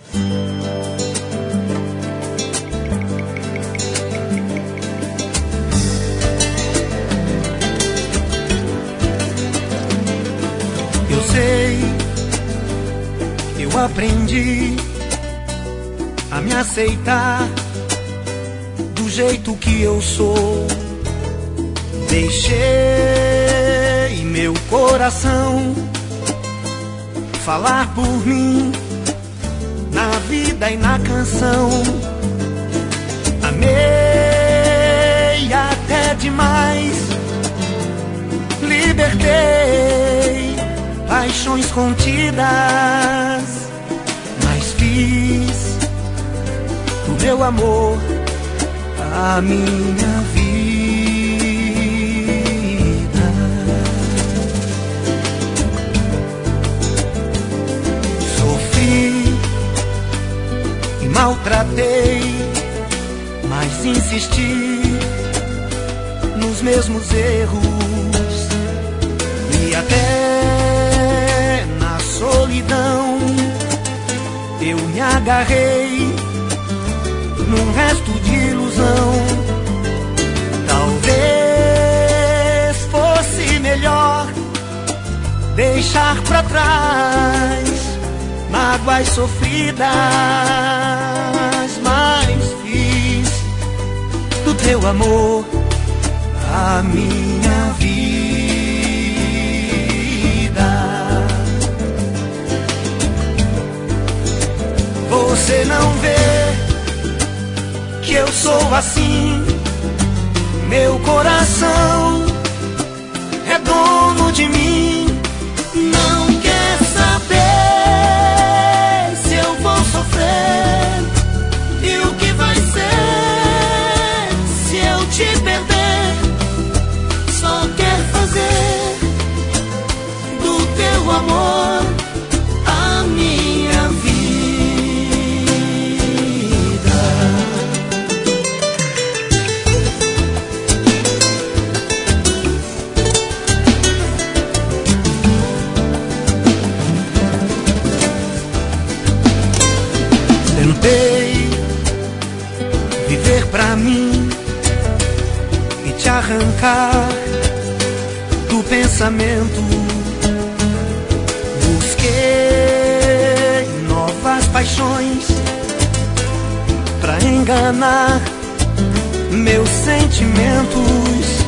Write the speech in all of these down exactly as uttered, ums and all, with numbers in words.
Eu sei, eu aprendi a me aceitar do jeito que eu sou. Deixei meu coração falar por mim na vida e na canção. Amei até demais, libertei paixões contidas, mas fiz do meu amor a minha vida. Sofri e maltratei, mas insisti nos mesmos erros. E até na solidão eu me agarrei num resto de ilusão. Talvez fosse melhor deixar pra trás mágoas sofridas, mas fiz do teu amor a minha vida. Você não vê que eu sou assim? Meu coração é dono de mim. Não quer saber se eu vou sofrer e o que vai ser se eu te perder. Só quer fazer do teu amor a minha vida. Tentei viver pra mim e te arrancar do pensamento. Busquei novas paixões pra enganar meus sentimentos.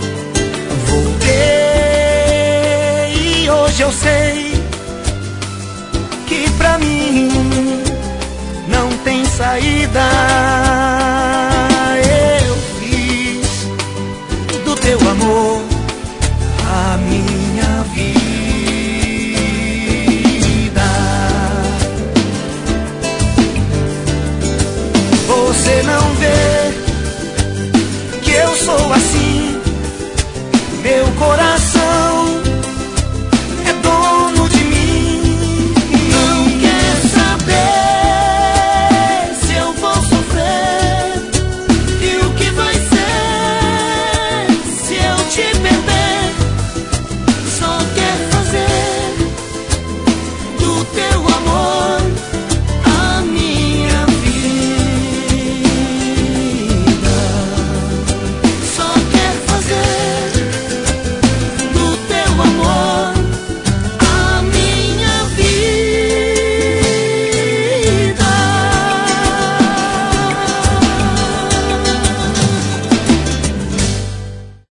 Voltei e hoje eu sei que pra mim não tem saída. Eu fiz do teu amor a minha vida. Você não vê que eu sou assim? Meu coração